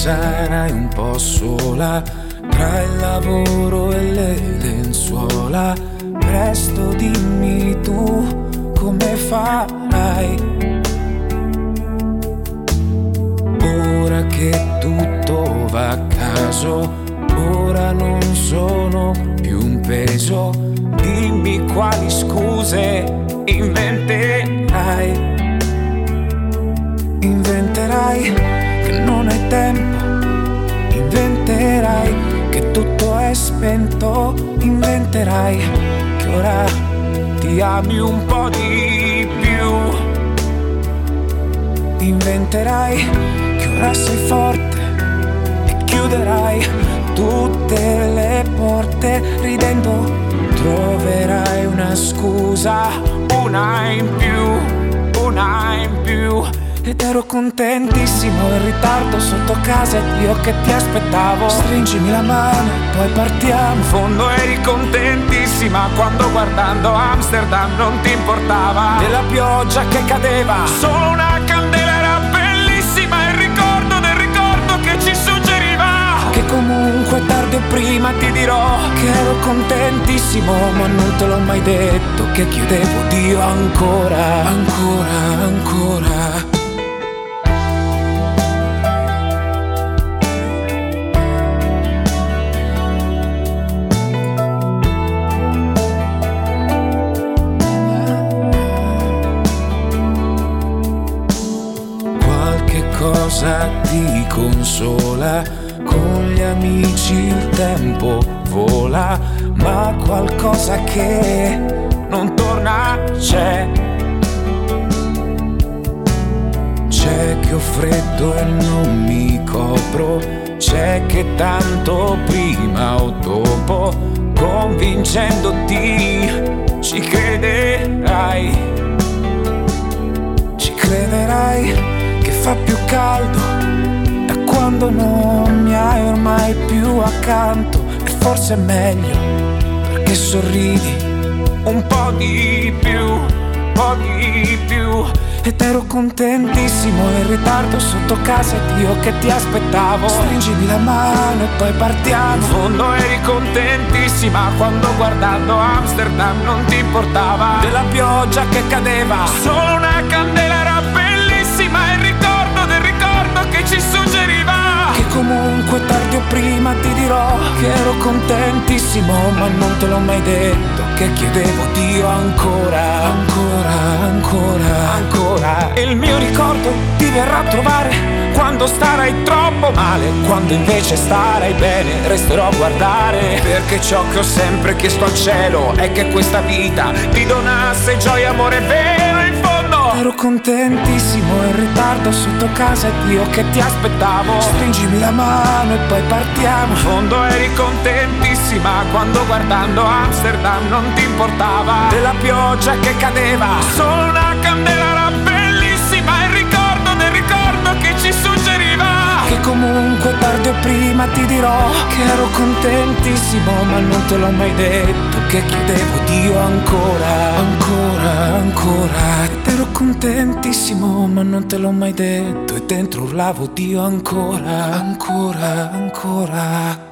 sarai un po' sola tra il lavoro e le lenzuola. Presto dimmi tu come farai. Ora che tutto va a caso, ora non sono più un peso. Dimmi quali scuse inventerai. Inventerai che non hai tempo, inventerai che tutto è spento, inventerai che ora ti ami un po' di più. Inventerai che ora sei forte e chiuderai tutte le porte. Ridendo troverai una scusa, una in più, una in più. Ed ero contentissimo in ritardo sotto casa ed io che ti aspettavo. Stringimi la mano e poi partiamo. In fondo eri contentissima quando guardando Amsterdam non ti importava della pioggia che cadeva. Solo una candela era bellissima, il ricordo del ricordo che ci suggeriva che comunque tardi o prima ti dirò che ero contentissimo, ma non te l'ho mai detto che chiedevo Dio ancora, ancora, ancora. Cosa ti consola? Con gli amici il tempo vola, ma qualcosa che non torna c'è. C'è che ho freddo e non mi copro, c'è che tanto prima o dopo, convincendoti, ci crederai. Ci crederai che fa più caldo da quando non mi hai ormai più accanto. E forse è meglio perché sorridi un po' di più, un po' di più. Ed ero contentissimo in ritardo sotto casa ed io che ti aspettavo. Stringimi la mano e poi partiamo. In fondo eri contentissima quando guardando Amsterdam non ti importava della pioggia che cadeva. Solo una candela era bellissima, il ricordo del ricordo che ci suggeriva che comunque tardi o prima ti dirò che ero contentissimo, ma non te l'ho mai detto che chiedevo Dio ancora, ancora, ancora, ancora. E il mio ricordo ti verrà a trovare quando starai troppo male, quando invece starai bene resterò a guardare, perché ciò che ho sempre chiesto al cielo è che questa vita ti donasse gioia, amore vero. In fondo ero contentissimo in ritardo sotto casa ed io che ti aspettavo. Stringimi la mano e poi partiamo. In fondo eri contentissima quando guardando Amsterdam non ti importava della pioggia che cadeva. Solo una candela era bellissima, il ricordo del ricordo che ci suggeriva che comunque tardi o prima ti dirò che ero contentissimo, ma non te l'ho mai detto che chiedevo Dio ancora, ancora, ancora. Ed ero contentissimo, ma non te l'ho mai detto e dentro urlavo Dio ancora, ancora, ancora.